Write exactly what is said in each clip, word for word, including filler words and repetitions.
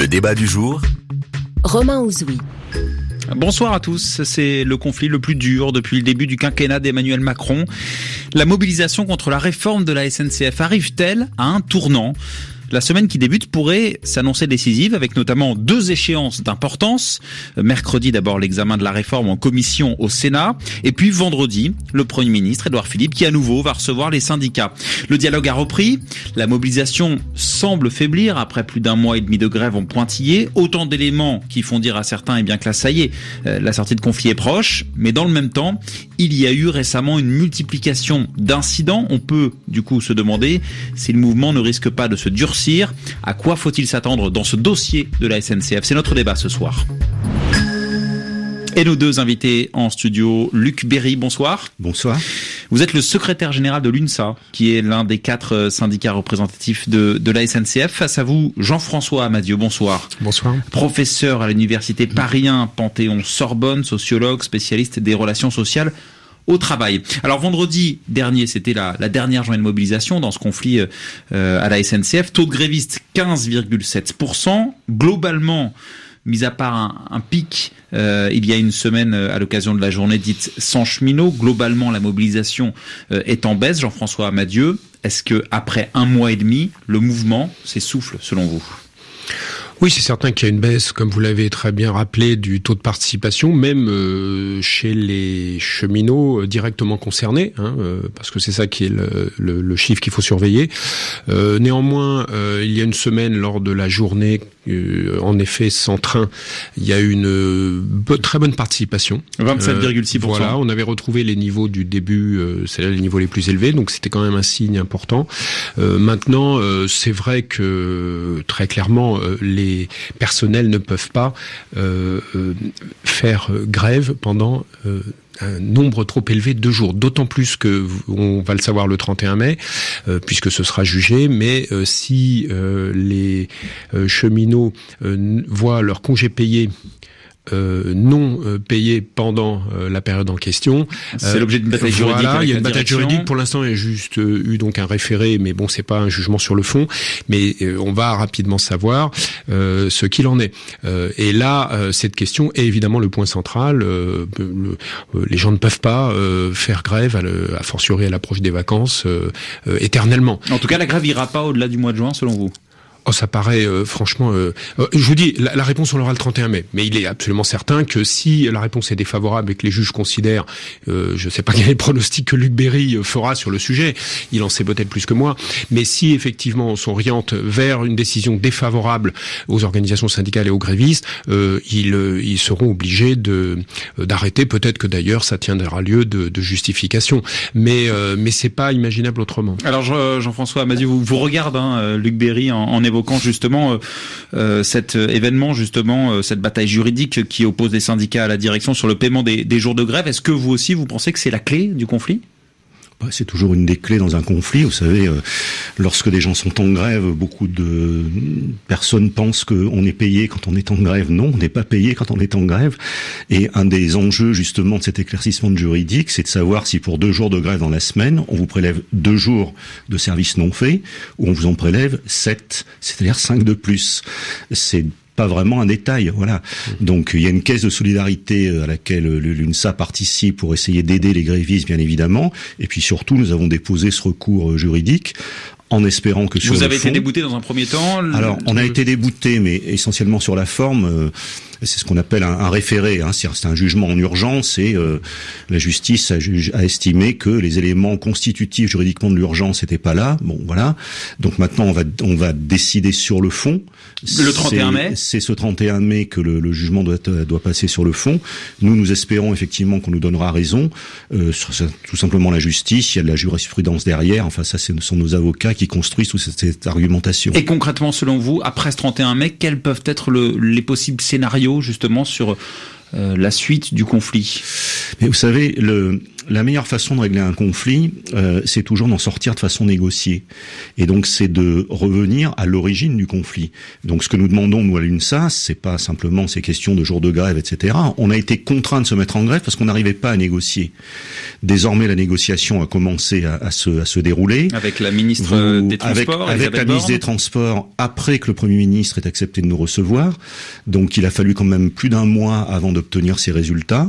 Le débat du jour. Romain Ouzouis. Bonsoir à tous. C'est le conflit le plus dur depuis le début du quinquennat d'Emmanuel Macron. La mobilisation contre la réforme de la S N C F arrive-t-elle à un tournant ? La semaine qui débute pourrait s'annoncer décisive avec notamment deux échéances d'importance. Mercredi d'abord l'examen de la réforme en commission au Sénat et puis vendredi le Premier ministre Édouard Philippe qui à nouveau va recevoir les syndicats. Le dialogue a repris, la mobilisation semble faiblir après plus d'un mois et demi de grève en pointillé. Autant d'éléments qui font dire à certains eh bien que là ça y est, la sortie de conflit est proche. Mais dans le même temps, il y a eu récemment une multiplication d'incidents. On peut du coup se demander si le mouvement ne risque pas de se durcir. À quoi faut-il s'attendre dans ce dossier de la S N C F ? C'est notre débat ce soir. Et nos deux invités en studio, Luc Berry, bonsoir. Bonsoir. Vous êtes le secrétaire général de l'UNSA, qui est l'un des quatre syndicats représentatifs de, de la S N C F. Face à vous, Jean-François Amadieu, bonsoir. Bonsoir. Professeur à l'université Paris un, Panthéon-Sorbonne, sociologue, spécialiste des relations sociales au travail. Alors vendredi dernier, c'était la, la dernière journée de mobilisation dans ce conflit euh, à la S N C F. Taux de grévistes quinze virgule sept pour cent. Globalement, mis à part un, un pic euh, il y a une semaine à l'occasion de la journée dite sans cheminots, globalement la mobilisation euh, est en baisse. Jean-François Amadieu, est-ce que après un mois et demi, le mouvement s'essouffle selon vous ? Oui, c'est certain qu'il y a une baisse, comme vous l'avez très bien rappelé, du taux de participation, même euh, chez les cheminots euh, directement concernés, hein, euh, parce que c'est ça qui est le, le, le chiffre qu'il faut surveiller. Euh, néanmoins, euh, il y a une semaine, lors de la journée, euh, en effet, sans train, il y a eu une euh, très bonne participation. vingt-sept virgule six pour cent. Euh, voilà, on avait retrouvé les niveaux du début, euh, c'est-à-dire les niveaux les plus élevés, donc c'était quand même un signe important. Euh, maintenant, euh, c'est vrai que, très clairement, euh, les Les personnels ne peuvent pas euh, euh, faire grève pendant euh, un nombre trop élevé de jours. D'autant plus que on va le savoir le trente et un mai, euh, puisque ce sera jugé. Mais euh, si euh, les euh, cheminots euh, voient leur congé payé Euh, non euh, payé pendant euh, la période en question. C'est euh, l'objet d'une bataille juridique. Voilà, il y a une bataille direction. juridique. Pour l'instant, il y a juste euh, eu donc un référé, mais bon, c'est pas un jugement sur le fond. Mais euh, on va rapidement savoir euh, ce qu'il en est. Euh, et là, euh, cette question est évidemment le point central. Euh, le, euh, les gens ne peuvent pas euh, faire grève, à, le, à fortiori à l'approche des vacances, euh, euh, éternellement. En tout cas, la grève ira pas au-delà du mois de juin, selon vous ? Oh, ça paraît euh, franchement. Euh, euh, je vous dis, la, la réponse on l'aura le trente et un mai. Mais il est absolument certain que si la réponse est défavorable et que les juges considèrent, euh, je ne sais pas quel est le pronostic que Luc Berry fera sur le sujet. Il en sait peut-être plus que moi. Mais si effectivement on s'oriente vers une décision défavorable aux organisations syndicales et aux grévistes, euh, ils, euh, ils seront obligés de euh, d'arrêter. Peut-être que d'ailleurs ça tiendra lieu de, de justification. Mais euh, mais c'est pas imaginable autrement. Alors Jean-François Amadieu, vous, vous regardez hein, Luc Berry en, en évoquant justement euh, euh, cet événement, justement euh, cette bataille juridique qui oppose les syndicats à la direction sur le paiement des, des jours de grève. Est-ce que vous aussi vous pensez que c'est la clé du conflit ? C'est toujours une des clés dans un conflit. Vous savez, euh, lorsque des gens sont en grève, beaucoup de personnes pensent qu'on est payé quand on est en grève. Non, on n'est pas payé quand on est en grève. Et un des enjeux justement de cet éclaircissement de juridique, c'est de savoir si pour deux jours de grève dans la semaine, on vous prélève deux jours de services non faits ou on vous en prélève sept, c'est-à-dire cinq de plus. C'est pas vraiment un détail, voilà. Donc il y a une caisse de solidarité à laquelle l'UNSA participe pour essayer d'aider les grévistes, bien évidemment. Et puis surtout, nous avons déposé ce recours juridique en espérant que sur le fond... Vous avez été débouté dans un premier temps le... Alors, on a été débouté, mais essentiellement sur la forme... Euh, c'est ce qu'on appelle un, un référé, hein, c'est un jugement en urgence et euh, la justice a, a estimé que les éléments constitutifs juridiquement de l'urgence n'étaient pas là. Bon, voilà. Donc maintenant, on va on va décider sur le fond. Le trente et un mai. C'est ce trente et un mai que le, le jugement doit doit passer sur le fond. Nous, nous espérons effectivement qu'on nous donnera raison. Euh, sur, tout simplement la justice, il y a de la jurisprudence derrière. Enfin, ça, ce sont nos avocats qui construisent toute cette, cette argumentation. Et concrètement, selon vous, après ce trente et un mai, quels peuvent être le, les possibles scénarios justement sur euh, la suite du conflit? Mais vous savez, le, la meilleure façon de régler un conflit, euh, c'est toujours d'en sortir de façon négociée. Et donc, c'est de revenir à l'origine du conflit. Donc, ce que nous demandons, nous, à l'UNSA, c'est pas simplement ces questions de jours de grève, et cetera. On a été contraints de se mettre en grève parce qu'on n'arrivait pas à négocier. Désormais, la négociation a commencé à, à, se, à se dérouler. Avec la ministre Vous, des Transports, Avec, avec la ministre des Transports, après que le Premier ministre ait accepté de nous recevoir. Donc, il a fallu quand même plus d'un mois avant d'obtenir ces résultats.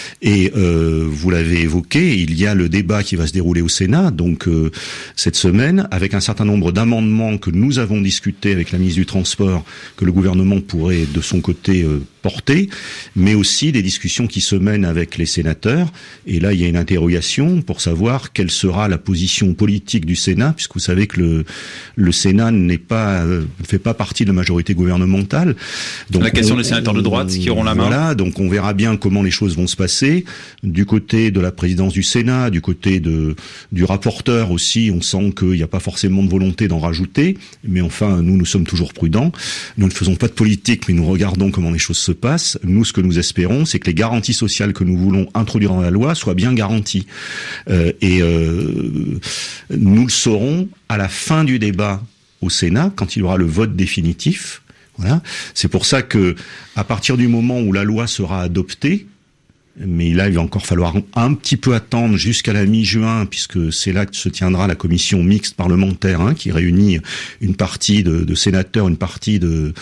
Et euh, vous l'avez évoqué, il y a le débat qui va se dérouler au Sénat, donc euh, cette semaine, avec un certain nombre d'amendements que nous avons discutés avec la ministre du Transport, que le gouvernement pourrait de son côté euh, porter, mais aussi des discussions qui se mènent avec les sénateurs. Et là, il y a une interrogation pour savoir quelle sera la position politique du Sénat, puisque vous savez que le, le Sénat n'est pas, euh, ne fait pas partie de la majorité gouvernementale. Donc, la question on, des sénateurs de droite qui auront la main. Voilà, donc on verra bien comment les choses vont se passer. Du côté de la présidence du Sénat, du côté de du rapporteur aussi, on sent qu'il n'y a pas forcément de volonté d'en rajouter. Mais enfin, nous, nous sommes toujours prudents. Nous ne faisons pas de politique, mais nous regardons comment les choses se passe. Nous, ce que nous espérons, c'est que les garanties sociales que nous voulons introduire dans la loi soient bien garanties. Euh, et euh, nous le saurons à la fin du débat au Sénat, quand il y aura le vote définitif. Voilà. C'est pour ça que, à partir du moment où la loi sera adoptée, mais là, il va encore falloir un petit peu attendre jusqu'à la mi-juin, puisque c'est là que se tiendra la commission mixte parlementaire, hein, qui réunit une partie de, de sénateurs, une partie de,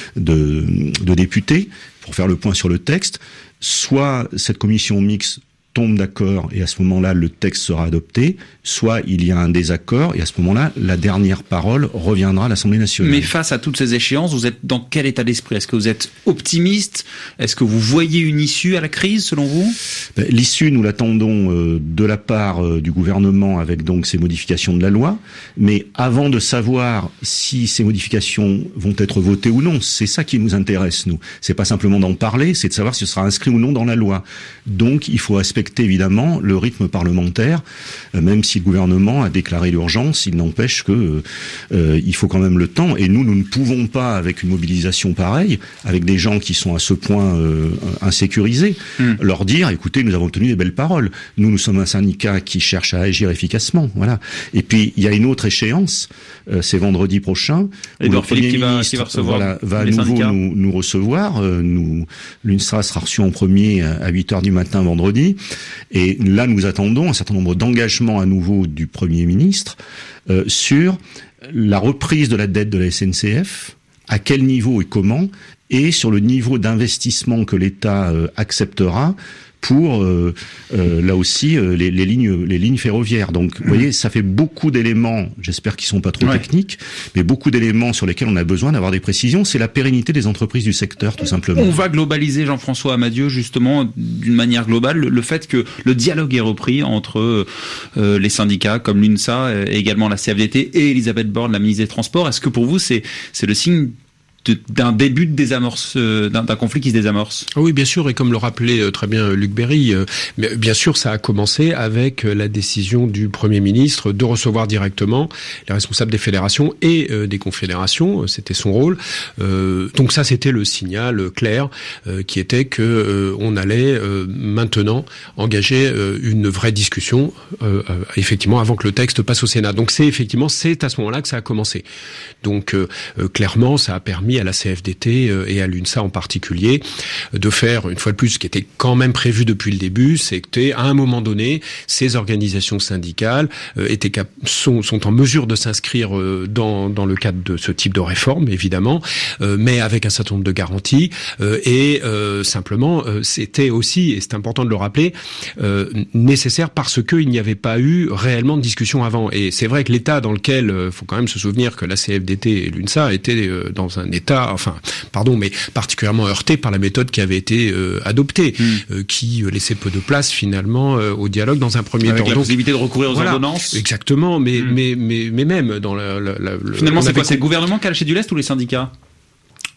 de, de députés, pour faire le point sur le texte. Soit cette commission mixte tombe d'accord et à ce moment-là le texte sera adopté, soit il y a un désaccord et à ce moment-là la dernière parole reviendra à l'Assemblée nationale. Mais face à toutes ces échéances, vous êtes dans quel état d'esprit? Est-ce que vous êtes optimiste? Est-ce que vous voyez une issue à la crise selon vous? Ben, l'issue, nous l'attendons euh, de la part euh, du gouvernement avec donc ces modifications de la loi, mais avant de savoir si ces modifications vont être votées ou non, c'est ça qui nous intéresse, nous. C'est pas simplement d'en parler, c'est de savoir si ce sera inscrit ou non dans la loi. Donc il faut respecter évidemment le rythme parlementaire, euh, même si le gouvernement a déclaré l'urgence, il n'empêche que euh, il faut quand même le temps. Et nous, nous ne pouvons pas, avec une mobilisation pareille, avec des gens qui sont à ce point euh, insécurisés, mmh. leur dire, écoutez, nous avons obtenu des belles paroles. Nous, nous sommes un syndicat qui cherche à agir efficacement. Voilà. Et puis, il y a une autre échéance, euh, c'est vendredi prochain, et où le Premier qui va, ministre qui va, recevoir voilà, va à nouveau nous, nous recevoir. Euh, nous, l'UNSA sera reçu en premier à huit heures du matin vendredi. Et là, nous attendons un certain nombre d'engagements à nouveau du Premier ministre euh, sur la reprise de la dette de la S N C F, à quel niveau et comment, et sur le niveau d'investissement que l'État euh, acceptera pour euh, euh, là aussi euh, les, les lignes les lignes ferroviaires. Donc vous voyez, ça fait beaucoup d'éléments, j'espère qu'ils sont pas trop ouais. techniques, mais beaucoup d'éléments sur lesquels on a besoin d'avoir des précisions. C'est la pérennité des entreprises du secteur, tout simplement. On va globaliser, Jean-François Amadieu, justement, d'une manière globale, le, le fait que le dialogue est repris entre euh, les syndicats comme l'UNSA et également la C F D T et Elisabeth Borne, la ministre des Transports. Est-ce que pour vous c'est c'est le signe De, d'un début de désamorce, euh, d'un, d'un conflit qui se désamorce? Oui, bien sûr, et comme le rappelait euh, très bien Luc Berry, euh, mais bien sûr, ça a commencé avec euh, la décision du Premier ministre de recevoir directement les responsables des fédérations et euh, des confédérations. C'était son rôle. Euh, donc ça, c'était le signal euh, clair euh, qui était que euh, on allait euh, maintenant engager euh, une vraie discussion, euh, euh, effectivement, avant que le texte passe au Sénat. Donc c'est effectivement, c'est à ce moment-là que ça a commencé. Donc euh, euh, clairement, ça a permis à la C F D T et à l'UNSA en particulier de faire, une fois de plus, ce qui était quand même prévu depuis le début, c'est que à un moment donné, ces organisations syndicales étaient cap- sont, sont en mesure de s'inscrire dans, dans le cadre de ce type de réforme, évidemment, mais avec un certain nombre de garanties, et euh, simplement, c'était aussi, et c'est important de le rappeler, euh, nécessaire parce qu'il n'y avait pas eu réellement de discussion avant. Et c'est vrai que l'état dans lequel, il faut quand même se souvenir que la C F D T et l'UNSA étaient dans un état enfin, pardon, mais particulièrement heurté par la méthode qui avait été euh, adoptée, mmh. euh, qui laissait peu de place finalement euh, au dialogue dans un premier Avec temps. La possibilité de recourir aux voilà, ordonnances. Exactement, mais mmh. mais mais mais même dans la. la, la Finalement, c'est quoi? avait... C'est le gouvernement qui a lâché du lest ou les syndicats?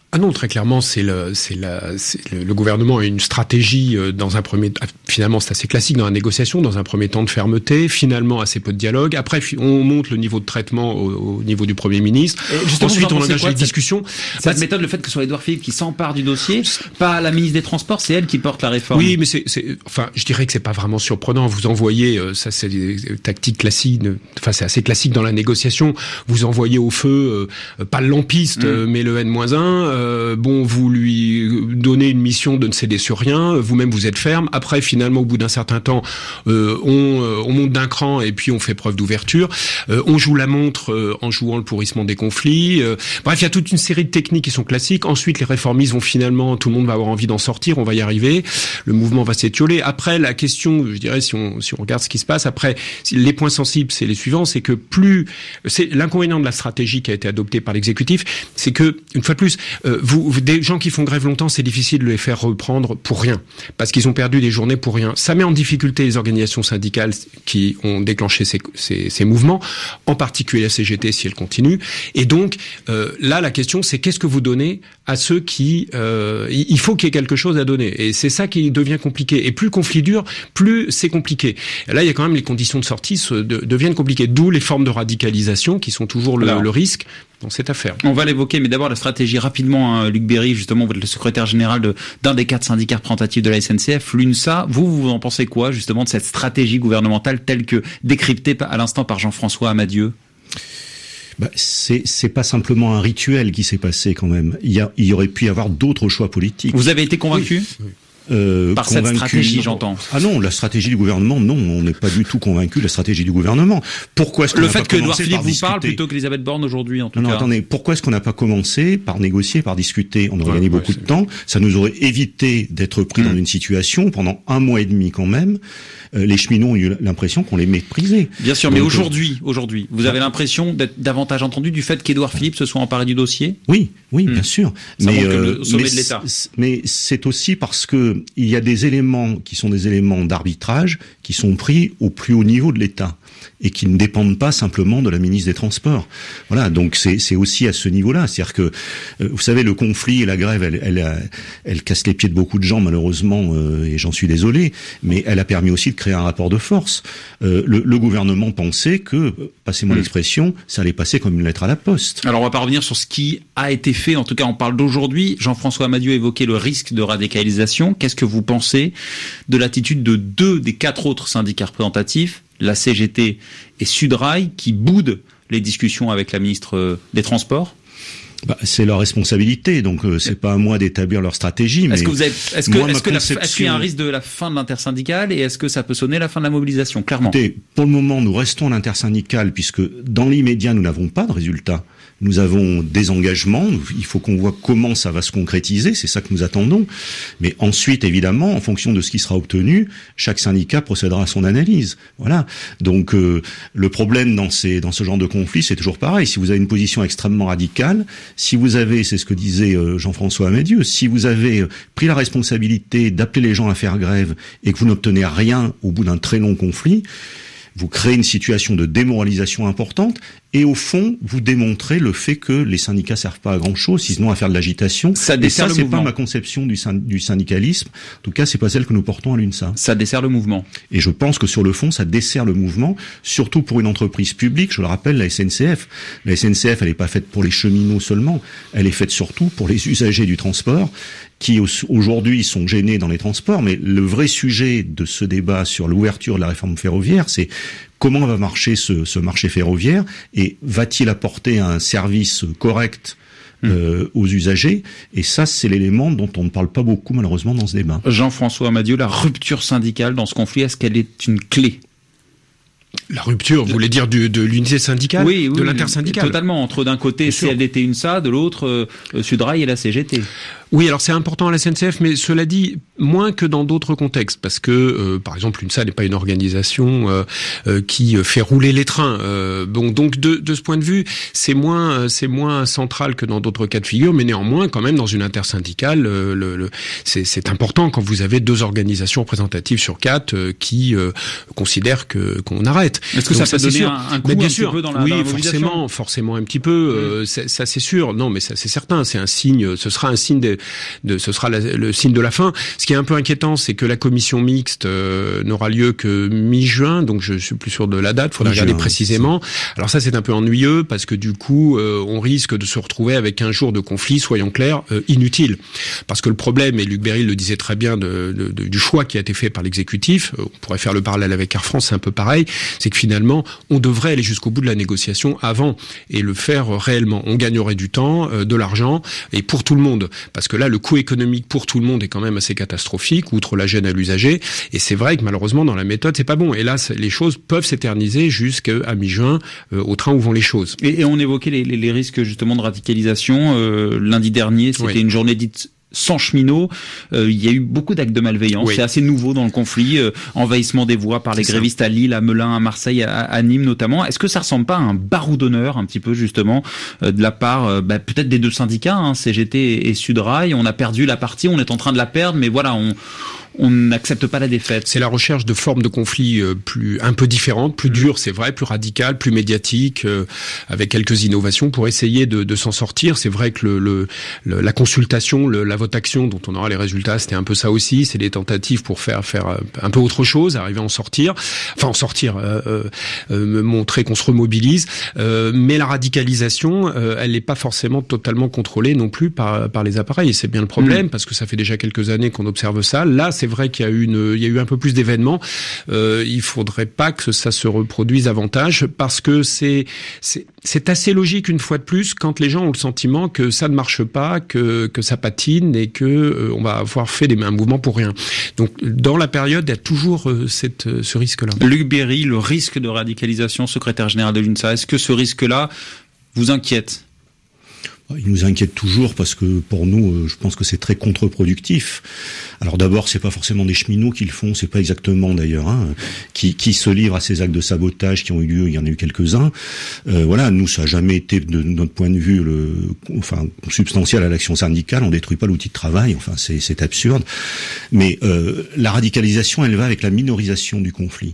Ah non, très clairement, c'est le, c'est la, c'est le, le gouvernement a une stratégie euh, dans un premier, finalement, c'est assez classique dans la négociation, dans un premier temps de fermeté, finalement assez peu de dialogue. Après, on monte le niveau de traitement au, au niveau du Premier ministre. Ensuite, on engage les discussions. Cette, cette méthode, le fait que ce soit Édouard Philippe qui s'empare du dossier, pas la ministre des Transports, c'est elle qui porte la réforme. Oui, mais c'est, c'est, enfin, je dirais que c'est pas vraiment surprenant. Vous envoyez, euh, ça, c'est des tactiques classiques. Enfin, c'est assez classique dans la négociation. Vous envoyez au feu, euh, pas le lampiste, mmh. euh, mais le N moins un. Euh, bon, vous lui donnez une mission de ne céder sur rien, vous-même vous êtes ferme. Après, finalement, au bout d'un certain temps, euh, on, euh, on monte d'un cran et puis on fait preuve d'ouverture. Euh, on joue la montre euh, en jouant le pourrissement des conflits. Euh, bref, il y a toute une série de techniques qui sont classiques. Ensuite, les réformistes vont finalement, tout le monde va avoir envie d'en sortir, on va y arriver. Le mouvement va s'étioler. Après, la question, je dirais, si on, si on regarde ce qui se passe, après, les points sensibles, c'est les suivants, c'est que plus, c'est l'inconvénient de la stratégie qui a été adoptée par l'exécutif, c'est que, une fois de plus, euh, vous des gens qui font grève longtemps, c'est difficile de les faire reprendre pour rien, parce qu'ils ont perdu des journées pour rien. Ça met en difficulté les organisations syndicales qui ont déclenché ces, ces, ces mouvements, en particulier la C G T si elle continue. Et donc euh, là, la question, c'est qu'est-ce que vous donnez à ceux qui... Euh, il faut qu'il y ait quelque chose à donner. Et c'est ça qui devient compliqué. Et plus le conflit dure, plus c'est compliqué. Et là, il y a quand même les conditions de sortie se, de, deviennent compliquées. D'où les formes de radicalisation qui sont toujours le, le risque dans cette affaire. On va l'évoquer, mais d'abord la stratégie rapidement. Hein, Luc Berry, justement, vous êtes le secrétaire général de, d'un des quatre syndicats représentatifs de la S N C F, l'UNSA. Vous, vous en pensez quoi, justement, de cette stratégie gouvernementale telle que décryptée à l'instant par Jean-François Amadieu? Bah, c'est, c'est pas simplement un rituel qui s'est passé quand même. Il y a, il y aurait pu y avoir d'autres choix politiques. Vous avez été convaincu? Oui. Oui. Euh, Par convaincu, cette stratégie, j'entends. Ah non, la stratégie du gouvernement, non, on n'est pas du tout convaincu de la stratégie du gouvernement. Pourquoi est-ce qu'on le n'a fait pas que Édouard commencé Philippe par vous discuter... parle plutôt qu'Elisabeth Borne aujourd'hui, en tout non, cas. Non, attendez, pourquoi est-ce qu'on n'a pas commencé par négocier, par discuter? On aurait ouais, gagné ouais, beaucoup c'est... de temps. Ça nous aurait évité d'être pris mmh. dans une situation pendant un mois et demi quand même. Euh, les cheminots ont eu l'impression qu'on les méprisait. Bien sûr, Donc, mais aujourd'hui, aujourd'hui, vous avez l'impression d'être davantage entendu du fait qu'Édouard Philippe se soit emparé du dossier? Oui, oui, mmh. bien sûr. Ça mais, montre euh, le sommet mais de l'État. Mais c'est aussi parce que il y a des éléments qui sont des éléments d'arbitrage qui sont pris au plus haut niveau de l'État et qui ne dépendent pas simplement de la ministre des Transports. Voilà, donc c'est, c'est aussi à ce niveau-là. C'est-à-dire que, euh, vous savez, le conflit et la grève, elle, elle, elle, elle casse les pieds de beaucoup de gens, malheureusement, euh, et j'en suis désolé, mais elle a permis aussi de créer un rapport de force. Euh, le, le gouvernement pensait que, passez-moi mmh. l'expression, ça allait passer comme une lettre à la poste. Alors on va pas revenir sur ce qui a été fait, en tout cas on parle d'aujourd'hui. Jean-François Amadieu évoquait le risque de radicalisation. Qu'est-ce que vous pensez de l'attitude de deux des quatre autres syndicats représentatifs, la C G T et Sudrail, qui boudent les discussions avec la ministre des Transports? Bah, c'est leur responsabilité, donc euh, c'est pas à moi d'établir leur stratégie. Mais est-ce que vous êtes, est-ce que, moi, est-ce que conception... la, est-ce qu'il y a un risque de la fin de l'intersyndicale et est-ce que ça peut sonner la fin de la mobilisation, clairement? Écoutez, pour le moment, nous restons à l'intersyndicale puisque dans l'immédiat, nous n'avons pas de résultat. Nous avons des engagements, il faut qu'on voit comment ça va se concrétiser, c'est ça que nous attendons. Mais ensuite, évidemment, en fonction de ce qui sera obtenu, chaque syndicat procédera à son analyse. Voilà. Donc euh, le problème dans ces dans ce genre de conflit, c'est toujours pareil. Si vous avez une position extrêmement radicale, si vous avez, c'est ce que disait euh, Jean-François Amadieu, si vous avez euh, pris la responsabilité d'appeler les gens à faire grève et que vous n'obtenez rien au bout d'un très long conflit, vous créez une situation de démoralisation importante et au fond, vous démontrez le fait que les syndicats servent pas à grand-chose, sinon à faire de l'agitation. Ça et dessert ça, le c'est mouvement. pas ma conception du, du syndicalisme. En tout cas, c'est pas celle que nous portons à l'UNSA. Ça dessert le mouvement. Et je pense que sur le fond, ça dessert le mouvement, surtout pour une entreprise publique. Je le rappelle, la S N C F. La S N C F, elle n'est pas faite pour les cheminots seulement. Elle est faite surtout pour les usagers du transport, qui aujourd'hui sont gênés dans les transports. Mais le vrai sujet de ce débat sur l'ouverture de la réforme ferroviaire, c'est comment va marcher ce, ce marché ferroviaire et va-t-il apporter un service correct euh, mmh. aux usagers? Et ça, c'est l'élément dont on ne parle pas beaucoup malheureusement dans ce débat. Jean-François Amadieu, la rupture syndicale dans ce conflit, est-ce qu'elle est une clé? La rupture, vous voulez dire du, de l'unité syndicale, oui, oui, de l'intersyndicale? Totalement. Entre d'un côté C L D T UNSA, de l'autre euh, Sudrail et la C G T. Oui, alors c'est important à la S N C F, mais cela dit, moins que dans d'autres contextes, parce que, euh, par exemple, l'UNSA n'est pas une organisation euh, euh, qui fait rouler les trains. Euh, bon, donc de, de ce point de vue, c'est moins, c'est moins central que dans d'autres cas de figure, mais néanmoins, quand même, dans une intersyndicale, euh, le, le, c'est, c'est important quand vous avez deux organisations représentatives sur quatre euh, qui euh, considèrent que qu'on arrête. Est-ce que donc, ça peut donner sûr. un, un coup bien un sûr. petit peu dans la, oui, dans la forcément, forcément un petit peu. Euh, mmh. Ça, c'est sûr. Non, mais ça, c'est certain. C'est un signe. Ce sera un signe de, de ce sera la, le signe de la fin. Ce qui est un peu inquiétant, c'est que la commission mixte euh, n'aura lieu que mi-juin, donc je suis plus sûr de la date. Il faudra regarder précisément. Alors ça, c'est un peu ennuyeux parce que du coup, euh, on risque de se retrouver avec un jour de conflit, soyons clairs, euh, inutile. Parce que le problème, et Luc Berry le disait très bien, de, de, de, du choix qui a été fait par l'exécutif, euh, on pourrait faire le parallèle avec Air France, c'est un peu pareil, c'est que finalement, on devrait aller jusqu'au bout de la négociation avant et le faire réellement. On gagnerait du temps, euh, de l'argent, et pour tout le monde. Parce que là, le coût économique pour tout le monde est quand même assez catastrophique, outre la gêne à l'usager. Et c'est vrai que malheureusement, dans la méthode, c'est pas bon. Et là, les choses peuvent s'éterniser jusqu'à mi-juin, euh, au train où vont les choses. Et, et on évoquait les, les, les risques justement de radicalisation. Euh, lundi dernier, c'était oui. une journée dite sans cheminots. Euh, il y a eu beaucoup d'actes de malveillance. Oui. C'est assez nouveau dans le conflit. Euh, envahissement des voies par les c'est grévistes ça. à Lille, à Melun, à Marseille, à, à Nîmes notamment. Est-ce que ça ressemble pas à un barreau d'honneur un petit peu justement euh, de la part euh, bah, peut-être des deux syndicats, hein, C G T et Sudrail. On a perdu la partie, on est en train de la perdre, mais voilà, on on n'accepte pas la défaite. C'est la recherche de formes de conflits euh, plus un peu différentes, plus mmh. dures, c'est vrai, plus radicales, plus médiatiques, euh, avec quelques innovations pour essayer de, de s'en sortir. C'est vrai que le, le, le la consultation, le, la vote-action dont on aura les résultats, c'était un peu ça aussi. C'est des tentatives pour faire faire un peu autre chose, arriver à en sortir, enfin en sortir, euh, euh, montrer qu'on se remobilise. Euh, mais la radicalisation, euh, elle n'est pas forcément totalement contrôlée non plus par par les appareils. Et c'est bien le problème mmh. parce que ça fait déjà quelques années qu'on observe ça. Là, c'est C'est vrai qu'il y a eu une, il y a eu un peu plus d'événements. Euh, il faudrait pas que ça se reproduise davantage parce que c'est, c'est, c'est assez logique une fois de plus quand les gens ont le sentiment que ça ne marche pas, que que ça patine et que euh, on va avoir fait des, un mouvement pour rien. Donc dans la période, il y a toujours euh, cette, ce risque-là. Luc Berry, le risque de radicalisation, secrétaire général de l'UNSA, est-ce que ce risque-là vous inquiète ? Il nous inquiète toujours parce que pour nous, je pense que c'est très contre-productif. Alors d'abord, c'est pas forcément des cheminots qui le font, c'est pas exactement d'ailleurs, hein, qui, qui se livrent à ces actes de sabotage qui ont eu lieu. Il y en a eu quelques-uns. Euh, voilà, nous, ça a jamais été de notre point de vue, le, enfin, substantiel à l'action syndicale. On détruit pas l'outil de travail. Enfin, c'est, c'est absurde. Mais euh, la radicalisation, elle va avec la minorisation du conflit.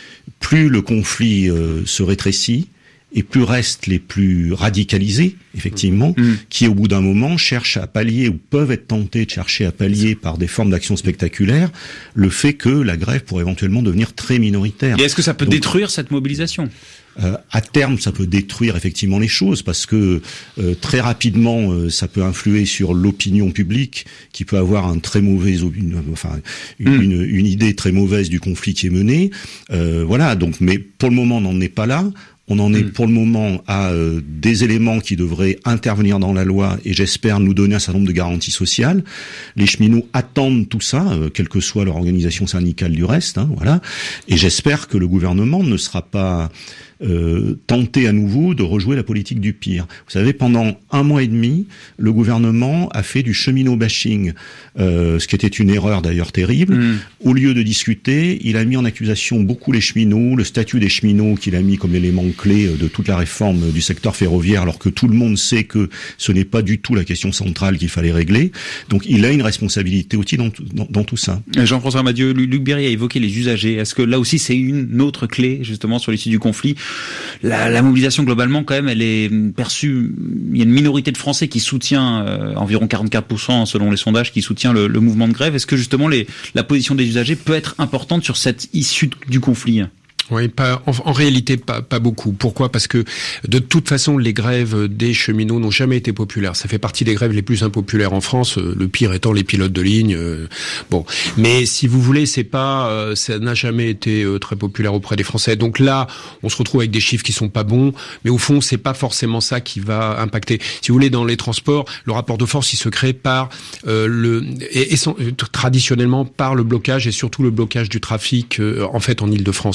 Plus le conflit euh, se rétrécit, et plus restent les plus radicalisés, effectivement, mmh. qui au bout d'un moment cherchent à pallier ou peuvent être tentés de chercher à pallier par des formes d'action spectaculaires le fait que la grève pourrait éventuellement devenir très minoritaire. Et est-ce que ça peut Donc, détruire cette mobilisation ? Euh, à terme, ça peut détruire effectivement les choses parce que euh, très rapidement, euh, ça peut influer sur l'opinion publique qui peut avoir un très mauvais, une, enfin, une, mmh. une, une idée très mauvaise du conflit qui est mené. Euh, voilà. Donc, mais pour le moment, on n'en est pas là. On en est mmh. pour le moment à euh, des éléments qui devraient intervenir dans la loi et j'espère nous donner un certain nombre de garanties sociales. Les cheminots attendent tout ça, euh, quelle que soit leur organisation syndicale du reste, hein, voilà. Et j'espère que le gouvernement ne sera pas euh, tenté à nouveau de rejouer la politique du pire. Vous savez, pendant un mois et demi, le gouvernement a fait du cheminot bashing, euh, ce qui était une erreur d'ailleurs terrible. Mmh. Au lieu de discuter, il a mis en accusation beaucoup les cheminots, le statut des cheminots qu'il a mis comme élément clé de toute la réforme du secteur ferroviaire, alors que tout le monde sait que ce n'est pas du tout la question centrale qu'il fallait régler. Donc il a une responsabilité aussi dans, dans, dans tout ça. Jean-François Madieu, Luc Berry a évoqué les usagers. Est-ce que là aussi c'est une autre clé justement sur l'issue du conflit ? La, la mobilisation globalement quand même, elle est perçue. Il y a une minorité de Français qui soutient euh, environ quarante-quatre pour cent selon les sondages qui soutient le, le mouvement de grève. Est-ce que justement les, la position des usagers peut être importante sur cette issue du conflit ? Oui, pas, en, en réalité, pas, pas beaucoup. Pourquoi ? Parce que de toute façon, les grèves des cheminots n'ont jamais été populaires. Ça fait partie des grèves les plus impopulaires en France. Le pire étant les pilotes de ligne. Euh, bon, mais si vous voulez, c'est pas, euh, ça n'a jamais été euh, très populaire auprès des Français. Donc là, on se retrouve avec des chiffres qui sont pas bons. Mais au fond, c'est pas forcément ça qui va impacter. Si vous voulez, dans les transports, le rapport de force, il se crée par euh, le, et, et son, traditionnellement par le blocage et surtout le blocage du trafic euh, en fait en Île-de-France.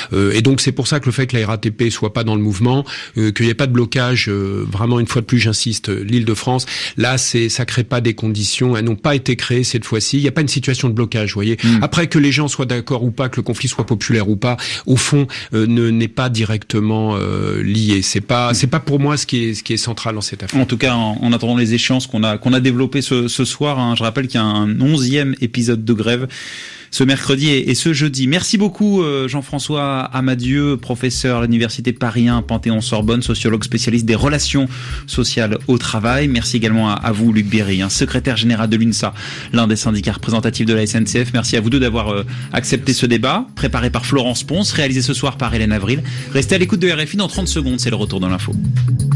Euh, et donc c'est pour ça que le fait que la R A T P soit pas dans le mouvement, euh, qu'il n'y ait pas de blocage, euh, vraiment une fois de plus j'insiste, l'Île-de-France, là c'est ça crée pas des conditions, elles n'ont pas été créées cette fois-ci, il n'y a pas une situation de blocage, vous voyez. Mmh. Après que les gens soient d'accord ou pas, que le conflit soit populaire ou pas, au fond euh, ne n'est pas directement euh, lié. C'est pas c'est pas pour moi ce qui est ce qui est central dans cette affaire. En tout cas, en, en attendant les échéances qu'on a qu'on a développées ce, ce soir, hein, je rappelle qu'il y a un onzième épisode de grève ce mercredi et, et ce jeudi. Merci beaucoup euh, Jean-François Amadieu, professeur à l'université Paris un Panthéon-Sorbonne, sociologue spécialiste des relations sociales au travail. Merci également à, à vous Luc Berry, hein, secrétaire général de l'UNSA, l'un des syndicats représentatifs de la S N C F. Merci à vous deux d'avoir euh, accepté ce débat, préparé par Florence Ponce, réalisé ce soir par Hélène Avril. Restez à l'écoute de R F I, dans trente secondes, c'est le retour dans l'info.